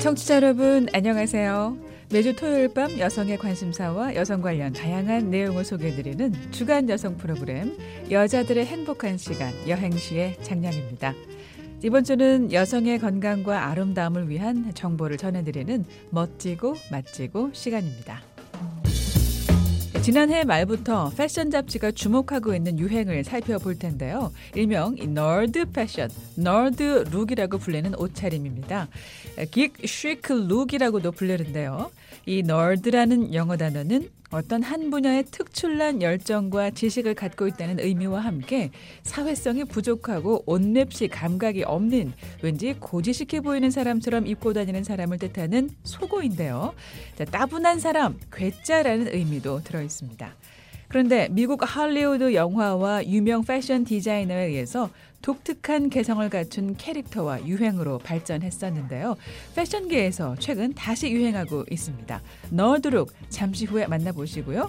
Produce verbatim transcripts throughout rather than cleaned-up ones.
청취자 여러분 안녕하세요. 매주 토요일 밤 여성의 관심사와 여성 관련 다양한 내용을 소개해드리는 주간 여성 프로그램 여자들의 행복한 시간 여행시의 장량입니다. 이번 주는 여성의 건강과 아름다움을 위한 정보를 전해드리는 멋지고 맛지고 시간입니다. 지난해 말부터 패션 잡지가 주목하고 있는 유행을 살펴볼 텐데요. 일명 널드 패션, 널드 룩이라고 불리는 옷차림입니다. 긱 쉬크 룩이라고도 불리는데요. 이 널드라는 영어 단어는 어떤 한 분야의 특출난 열정과 지식을 갖고 있다는 의미와 함께 사회성이 부족하고 옷맵시 감각이 없는 왠지 고지식해 보이는 사람처럼 입고 다니는 사람을 뜻하는 속어인데요. 자, 따분한 사람, 괴짜라는 의미도 들어있습니다. 그런데 미국 할리우드 영화와 유명 패션 디자이너에 의해서 독특한 개성을 갖춘 캐릭터와 유행으로 발전했었는데요. 패션계에서 최근 다시 유행하고 있습니다. 너드룩 잠시 후에 만나보시고요.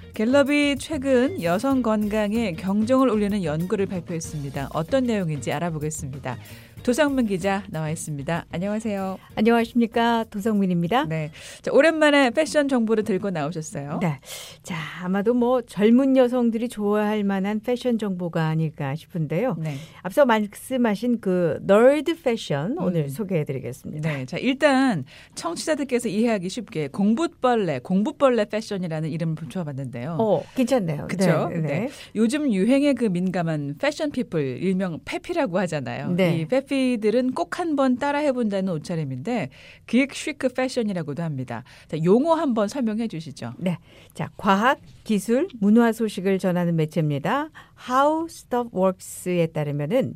갤럽이 최근 여성 건강에 경종을 울리는 연구를 발표했습니다. 어떤 내용인지 알아보겠습니다. 도성민 기자 나와 있습니다. 안녕하세요. 안녕하십니까. 도성민입니다. 네, 자, 오랜만에 패션 정보를 들고 나오셨어요. 네, 자 아마도 뭐 젊은 여성들이 좋아할 만한 패션 정보가 아닐까 싶은데요. 네. 앞서 말씀하신 그 널드 패션 오늘 음. 소개해드리겠습니다. 네, 자 일단 청취자들께서 이해하기 쉽게 공부벌레, 공부벌레 패션이라는 이름을 붙여봤는데요. 어, 괜찮네요. 그렇죠. 네, 네. 네. 요즘 유행에 그 민감한 패션 피플 일명 페피라고 하잖아요. 네. 이 페피 들은 꼭 한번 따라해본다는 옷차림인데 긱 쉬크 패션이라고도 합니다. 자, 용어 한번 설명해 주시죠. 네, 자 과학, 기술, 문화 소식을 전하는 매체입니다. How Stuff Works에 따르면은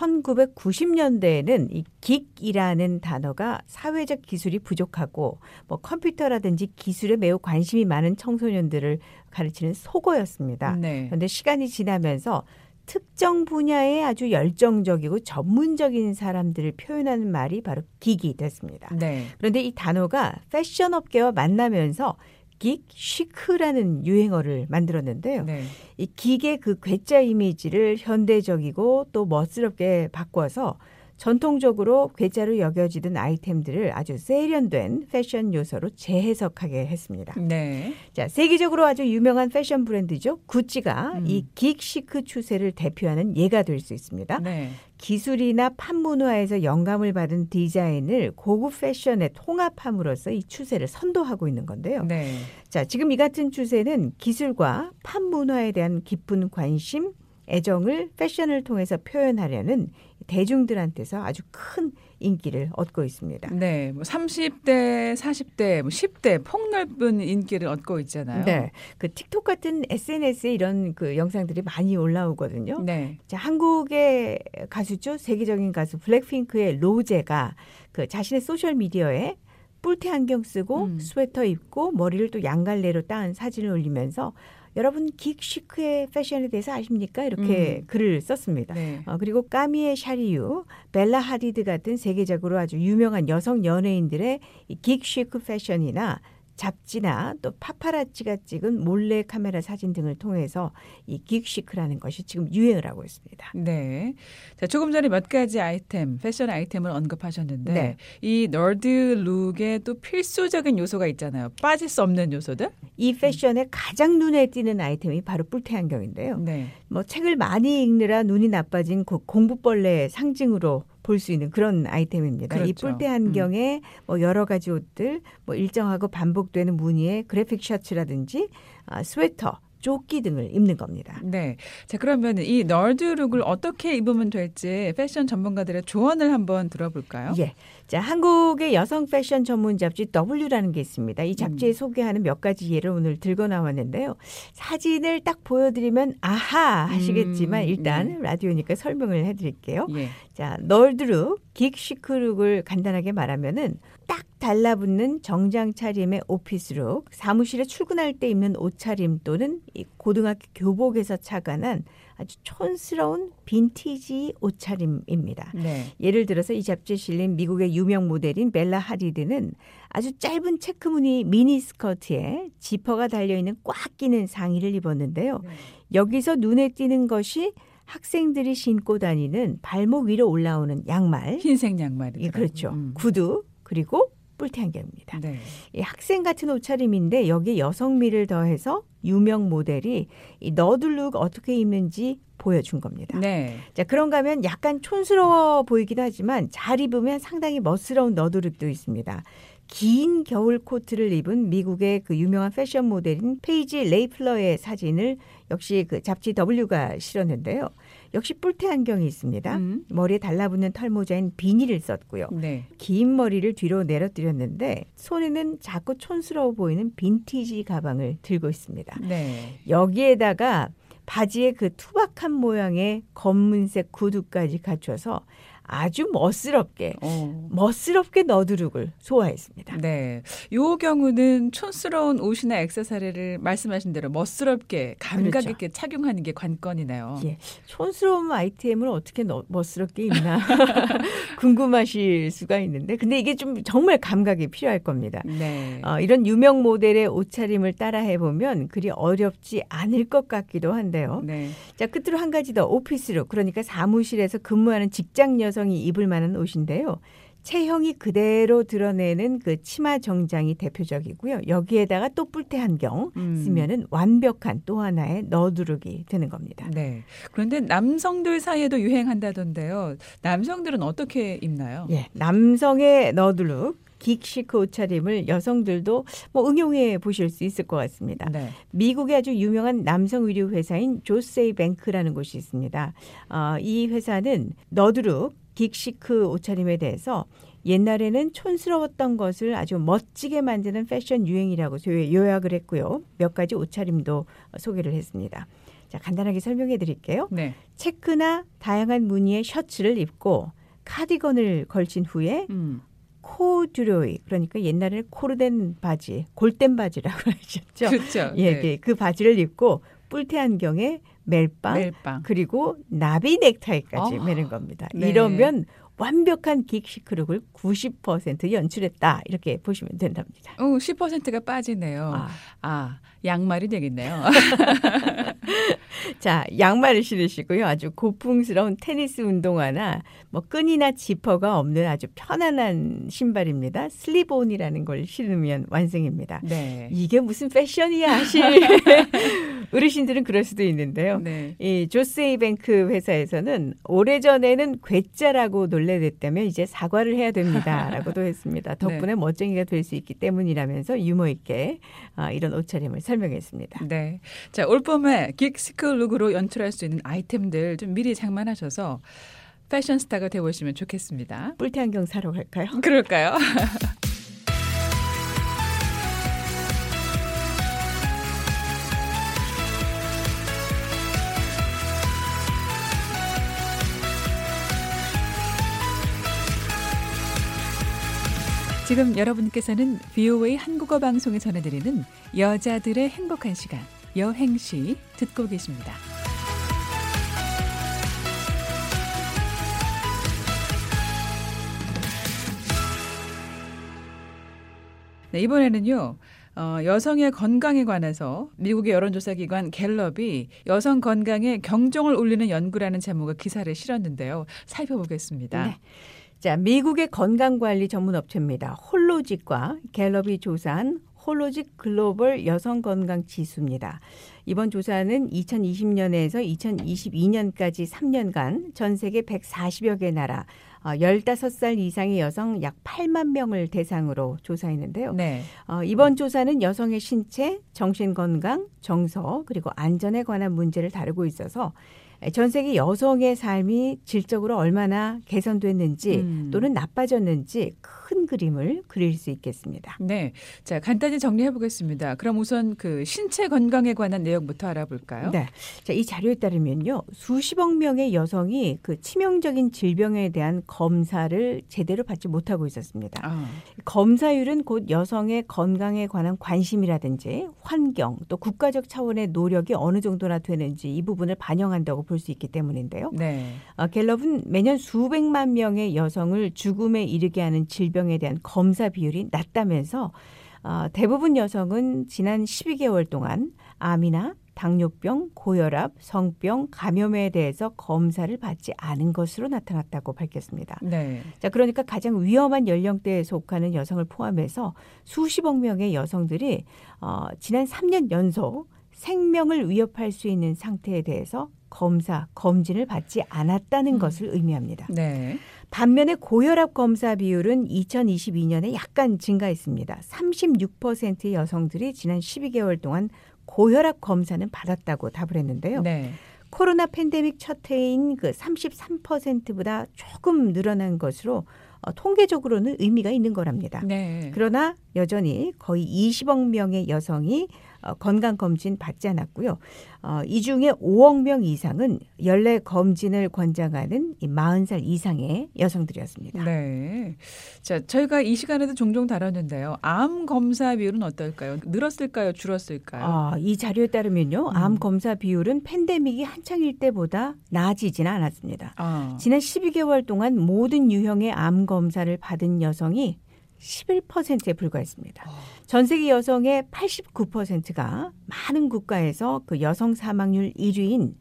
천구백구십 년대에는 이 긱이라는 단어가 사회적 기술이 부족하고 뭐 컴퓨터라든지 기술에 매우 관심이 많은 청소년들을 가르치는 속어였습니다. 네. 그런데 시간이 지나면서 특정 분야에 아주 열정적이고 전문적인 사람들을 표현하는 말이 바로 긱이 됐습니다. 네. 그런데 이 단어가 패션 업계와 만나면서 긱 시크라는 유행어를 만들었는데요. 네. 이 긱의 그 괴짜 이미지를 현대적이고 또 멋스럽게 바꿔서 전통적으로 괴짜로 여겨지던 아이템들을 아주 세련된 패션 요소로 재해석하게 했습니다. 네. 자, 세계적으로 아주 유명한 패션 브랜드죠. 구찌가 음. 이 긱 시크 추세를 대표하는 예가 될 수 있습니다. 네. 기술이나 판문화에서 영감을 받은 디자인을 고급 패션에 통합함으로써 이 추세를 선도하고 있는 건데요. 네. 자, 지금 이 같은 추세는 기술과 판문화에 대한 깊은 관심, 애정을 패션을 통해서 표현하려는 대중들한테서 아주 큰 인기를 얻고 있습니다. 네, 뭐 삼십 대, 사십 대, 뭐 십 대 폭넓은 인기를 얻고 있잖아요. 네, 그 틱톡 같은 에스엔에스에 이런 그 영상들이 많이 올라오거든요. 네. 자, 한국의 가수죠, 세계적인 가수 블랙핑크의 로제가 그 자신의 소셜 미디어에 뿔테 안경 쓰고 음. 스웨터 입고 머리를 또 양갈래로 딴 사진을 올리면서 여러분 긱 시크의 패션에 대해서 아십니까? 이렇게 음. 글을 썼습니다. 네. 어, 그리고 까미에 샤리유, 벨라 하디드 같은 세계적으로 아주 유명한 여성 연예인들의 이 긱 시크 패션이나 잡지나 또 파파라치가 찍은 몰래 카메라 사진 등을 통해서 이 긱 시크라는 것이 지금 유행을 하고 있습니다. 네. 자, 조금 전에 몇 가지 아이템, 패션 아이템을 언급하셨는데 네. 이 널드 룩에 또 필수적인 요소가 있잖아요. 빠질 수 없는 요소들. 이 패션에 가장 눈에 띄는 아이템이 바로 뿔테 안경인데요. 네. 뭐 책을 많이 읽느라 눈이 나빠진 공부벌레의 상징으로 볼 수 있는 그런 아이템입니다. 그렇죠. 이 뿔테 안경에 음. 뭐 여러 가지 옷들, 뭐 일정하고 반복되는 무늬의 그래픽 셔츠라든지 아, 스웨터, 조끼 등을 입는 겁니다. 네. 자, 그러면 이 널드 룩을 어떻게 입으면 될지 패션 전문가들의 조언을 한번 들어볼까요? 예. 자, 한국의 여성 패션 전문 잡지 더블유라는 게 있습니다. 이 잡지에 음. 소개하는 몇 가지 예를 오늘 들고 나왔는데요. 사진을 딱 보여드리면 아하 하시겠지만 음. 일단 네. 라디오니까 설명을 해드릴게요. 예. 자, 널드 룩, 긱 시크 룩을 간단하게 말하면은 딱 달라붙는 정장 차림의 오피스룩, 사무실에 출근할 때 입는 옷차림 또는 이 고등학교 교복에서 착안한 아주 촌스러운 빈티지 옷차림입니다. 네. 예를 들어서 이 잡지에 실린 미국의 유명 모델인 벨라 하디드는 아주 짧은 체크무늬 미니스커트에 지퍼가 달려있는 꽉 끼는 상의를 입었는데요. 네. 여기서 눈에 띄는 것이 학생들이 신고 다니는 발목 위로 올라오는 양말. 흰색 양말이죠. 예, 그렇죠. 음. 구두 그리고 뿔테 안경입니다. 네. 이 학생 같은 옷차림인데 여기에 여성미를 더해서 유명 모델이 이 너드룩 어떻게 입는지 보여준 겁니다. 네. 자, 그런가 하면 약간 촌스러워 보이기도 하지만 잘 입으면 상당히 멋스러운 너드룩도 있습니다. 긴 겨울 코트를 입은 미국의 그 유명한 패션 모델인 페이지 레이플러의 사진을 역시 그 잡지 더블유가 실었는데요. 역시 뿔테 안경이 있습니다. 음. 머리에 달라붙는 털모자인 비니를 썼고요. 네. 긴 머리를 뒤로 내려뜨렸는데 손에는 작고 촌스러워 보이는 빈티지 가방을 들고 있습니다. 네. 여기에다가 바지에 그 투박한 모양의 검은색 구두까지 갖춰서 아주 멋스럽게 어. 멋스럽게 너드룩을 소화했습니다. 네. 요 경우는 촌스러운 옷이나 액세서리를 말씀하신 대로 멋스럽게 감각 그렇죠. 있게 착용하는 게 관건이네요. 예, 촌스러운 아이템을 어떻게 너, 멋스럽게 입나 궁금하실 수가 있는데 근데 이게 좀 정말 감각이 필요할 겁니다. 네. 어, 이런 유명 모델의 옷차림을 따라해보면 그리 어렵지 않을 것 같기도 한데요. 네. 자, 끝으로 한 가지 더 오피스룩 그러니까 사무실에서 근무하는 직장 여성이 입을 만한 옷인데요. 체형이 그대로 드러내는 그 치마 정장이 대표적이고요. 여기에다가 또 뿔테 안경 음. 쓰면은 완벽한 또 하나의 너드룩이 되는 겁니다. 네. 그런데 남성들 사이에도 유행한다던데요. 남성들은 어떻게 입나요? 예, 남성의 너드룩, 긱시크 옷차림을 여성들도 뭐 응용해 보실 수 있을 것 같습니다. 네. 미국의 아주 유명한 남성 의류 회사인 조세이 뱅크라는 곳이 있습니다. 어, 이 회사는 너드룩, 긱시크 옷차림에 대해서 옛날에는 촌스러웠던 것을 아주 멋지게 만드는 패션 유행이라고 요약을 했고요. 몇 가지 옷차림도 소개를 했습니다. 자, 간단하게 설명해 드릴게요. 네. 체크나 다양한 무늬의 셔츠를 입고 카디건을 걸친 후에 음. 코듀로이 그러니까 옛날에 코로 된 바지, 골덴 바지라고 하셨죠. 그렇죠. 예, 네. 그 바지를 입고 뿔테 안경에 멜빵, 멜빵. 그리고 나비 넥타이까지 어. 매는 겁니다. 네. 이러면 완벽한 긱시크룩을 구십 퍼센트 연출했다 이렇게 보시면 된답니다. 어, 십 퍼센트가 빠지네요. 아. 아, 양말이 되겠네요. 자, 양말을 신으시고요. 아주 고풍스러운 테니스 운동화나 뭐 끈이나 지퍼가 없는 아주 편안한 신발입니다. 슬립온이라는 걸 신으면 완성입니다. 네. 이게 무슨 패션이야 하실 어르신들은 그럴 수도 있는데요. 네. 이 조세이 뱅크 회사에서는 오래전에는 괴짜라고 놀래댔다면 이제 사과를 해야 됩니다라고도 했습니다. 덕분에 네. 멋쟁이가 될 수 있기 때문이라면서 유머 있게 아, 이런 옷차림을 설명했습니다. 네. 자, 올 봄에 긱시크 룩으로 연출할 수 있는 아이템들 좀 미리 장만하셔서 패션 스타가 되어보시면 좋겠습니다. 뿔테 안경 사러 갈까요? 그럴까요? 지금 여러분께서는 브이오에이 한국어 방송에 전해드리는 여자들의 행복한 시간, 여행시 듣고 계십니다. 네, 이번에는요. 어, 여성의 건강에 관해서 미국의 여론조사기관 갤럽이 여성 건강에 경종을 울리는 연구라는 제목의 기사를 실었는데요. 살펴보겠습니다. 네. 자, 미국의 건강관리 전문 업체입니다. 홀로직과 갤럽이 조사한 홀로직 글로벌 여성 건강 지수입니다. 이번 조사는 이천이십 년에서 이천이십이 년까지 삼 년간 전 세계 백사십여 개 나라 열다섯 살 이상의 여성 약 팔만 명을 대상으로 조사했는데요. 네. 어, 이번 조사는 여성의 신체, 정신건강, 정서 그리고 안전에 관한 문제를 다루고 있어서 전 세계 여성의 삶이 질적으로 얼마나 개선됐는지 음. 또는 나빠졌는지 큰 그림을 그릴 수 있겠습니다. 네. 자, 간단히 정리해 보겠습니다. 그럼 우선 그 신체 건강에 관한 내용부터 알아볼까요? 네. 자, 이 자료에 따르면요. 수십억 명의 여성이 그 치명적인 질병에 대한 검사를 제대로 받지 못하고 있었습니다. 아. 검사율은 곧 여성의 건강에 관한 관심이라든지 환경 또 국가적 차원의 노력이 어느 정도나 되는지 이 부분을 반영한다고 볼 수 있기 때문인데요. 네. 어, 갤럽은 매년 수백만 명의 여성을 죽음에 이르게 하는 질병에 대한 검사 비율이 낮다면서 어, 대부분 여성은 지난 십이 개월 동안 암이나 당뇨병, 고혈압, 성병, 감염에 대해서 검사를 받지 않은 것으로 나타났다고 밝혔습니다. 네. 자, 그러니까 가장 위험한 연령대에 속하는 여성을 포함해서 수십억 명의 여성들이 어, 지난 삼 년 연속 생명을 위협할 수 있는 상태에 대해서 검사, 검진을 받지 않았다는 음. 것을 의미합니다. 네. 반면에 고혈압 검사 비율은 이천이십이 년에 약간 증가했습니다. 삼십육 퍼센트의 여성들이 지난 십이 개월 동안 고혈압 검사는 받았다고 답을 했는데요. 네. 코로나 팬데믹 첫 해인 그 삼십삼 퍼센트보다 조금 늘어난 것으로 어, 통계적으로는 의미가 있는 거랍니다. 네. 그러나 여전히 거의 이십억 명의 여성이 어, 건강검진 받지 않았고요. 어, 이 중에 오억 명 이상은 연례 검진을 권장하는 이 마흔 살 이상의 여성들이었습니다. 네. 자, 저희가 이 시간에도 종종 다뤘는데요. 암 검사 비율은 어떨까요? 늘었을까요? 줄었을까요? 아, 이 자료에 따르면요. 음. 암 검사 비율은 팬데믹이 한창일 때보다 나아지지는 않았습니다. 아. 지난 십이 개월 동안 모든 유형의 암 검사를 받은 여성이 십일 퍼센트에 불과했습니다. 전 세계 여성의 팔십구 퍼센트가 많은 국가에서 그 여성 사망률 일 위인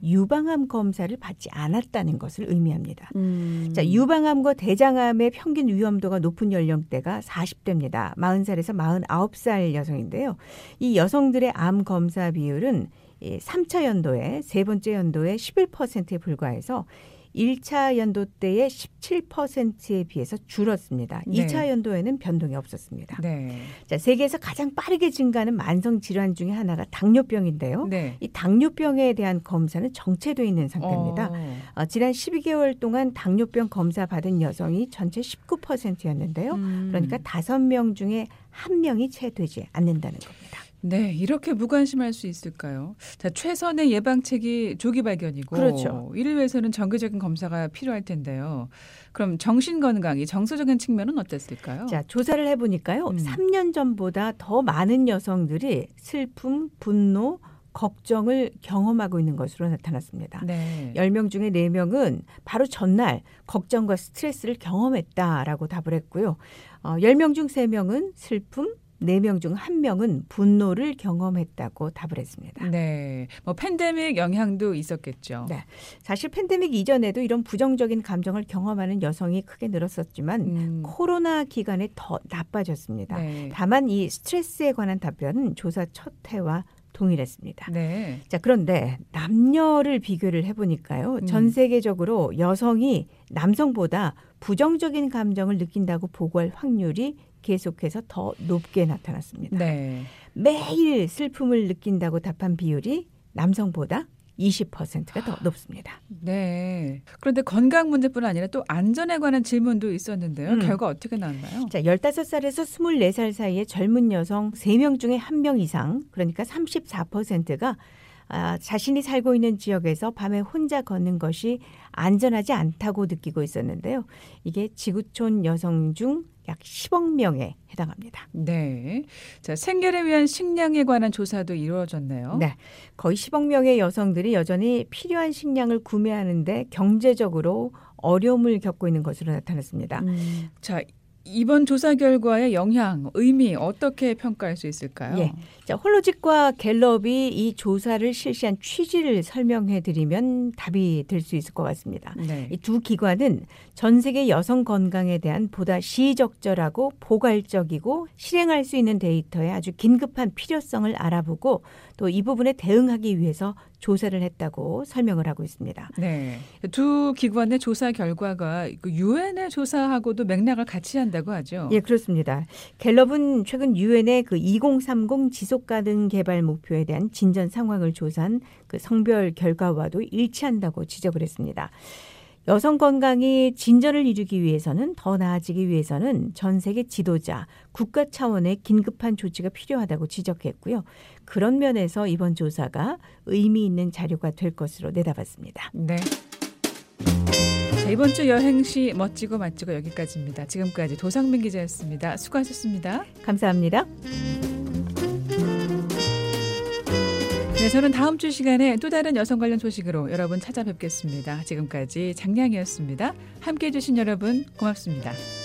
유방암 검사를 받지 않았다는 것을 의미합니다. 음. 자, 유방암과 대장암의 평균 위험도가 높은 연령대가 사십 대입니다. 마흔 살에서 마흔아홉 살 여성인데요. 이 여성들의 암 검사 비율은 삼 차 연도에 세 번째 연도에 십일 퍼센트에 불과해서 일 차 연도 때의 십칠 퍼센트에 비해서 줄었습니다. 네. 이 차 연도에는 변동이 없었습니다. 네. 자, 세계에서 가장 빠르게 증가하는 만성 질환 중에 하나가 당뇨병인데요. 네. 이 당뇨병에 대한 검사는 정체돼 있는 상태입니다. 어. 어, 지난 십이 개월 동안 당뇨병 검사 받은 여성이 전체 십구 퍼센트였는데요. 음. 그러니까 다섯 명 중에 한 명이 채 되지 않는다는 겁니다. 네, 이렇게 무관심할 수 있을까요? 자, 최선의 예방책이 조기 발견이고 그렇죠. 이를 위해서는 정기적인 검사가 필요할 텐데요. 그럼 정신건강, 이 정서적인 측면은 어땠을까요? 자, 조사를 해보니까요. 음. 삼 년 전보다 더 많은 여성들이 슬픔, 분노, 걱정을 경험하고 있는 것으로 나타났습니다. 네. 열 명 중에 네 명은 바로 전날 걱정과 스트레스를 경험했다라고 답을 했고요. 어, 열 명 중 세 명은 슬픔, 네 명 중 한 명은 분노를 경험했다고 답을 했습니다. 네. 뭐 팬데믹 영향도 있었겠죠. 네. 사실 팬데믹 이전에도 이런 부정적인 감정을 경험하는 여성이 크게 늘었었지만 음. 코로나 기간에 더 나빠졌습니다. 네. 다만 이 스트레스에 관한 답변은 조사 첫 해와 동일했습니다. 네. 자, 그런데 남녀를 비교를 해보니까요. 음. 전 세계적으로 여성이 남성보다 부정적인 감정을 느낀다고 보고할 확률이 계속해서 더 높게 나타났습니다. 네. 매일 슬픔을 느낀다고 답한 비율이 남성보다 이십 퍼센트가 더 높습니다. 네. 그런데 건강 문제뿐 아니라 또 안전에 관한 질문도 있었는데요. 음. 결과 어떻게 나왔나요? 자, 열다섯 살에서 스물네 살 사이의 젊은 여성 세 명 중에 한 명 이상, 그러니까 삼십사 퍼센트가 아, 자신이 살고 있는 지역에서 밤에 혼자 걷는 것이 안전하지 않다고 느끼고 있었는데요. 이게 지구촌 여성 중 약 십억 명에 해당합니다. 네. 자, 생계를 위한 식량에 관한 조사도 이루어졌네요. 네. 거의 십억 명의 여성들이 여전히 필요한 식량을 구매하는데 경제적으로 어려움을 겪고 있는 것으로 나타났습니다. 음. 자, 이번 조사 결과의 영향, 의미 어떻게 평가할 수 있을까요? 예. 자, 홀로직과 갤럽이 이 조사를 실시한 취지를 설명해 드리면 답이 될 수 있을 것 같습니다. 네. 이 두 기관은 전 세계 여성 건강에 대한 보다 시적절하고 포괄적이고 실행할 수 있는 데이터의 아주 긴급한 필요성을 알아보고 또 이 부분에 대응하기 위해서 조사를 했다고 설명을 하고 있습니다. 네. 두 기관의 조사 결과가 유엔의 조사하고도 맥락을 같이 한다고 하죠. 예, 그렇습니다. 갤럽은 최근 유엔의 그 이공삼공 지속가능 개발 목표에 대한 진전 상황을 조사한 그 성별 결과와도 일치한다고 지적을 했습니다. 여성 건강이 진전을 이루기 위해서는 더 나아지기 위해서는 전 세계 지도자, 국가 차원의 긴급한 조치가 필요하다고 지적했고요. 그런 면에서 이번 조사가 의미 있는 자료가 될 것으로 내다봤습니다. 네. 자, 이번 주 여행시 멋지고 맛지고 여기까지입니다. 지금까지 도상민 기자였습니다. 수고하셨습니다. 감사합니다. 네, 저는 다음 주 시간에 또 다른 여성 관련 소식으로 여러분 찾아뵙겠습니다. 지금까지 장량이었습니다. 함께해 주신 여러분 고맙습니다.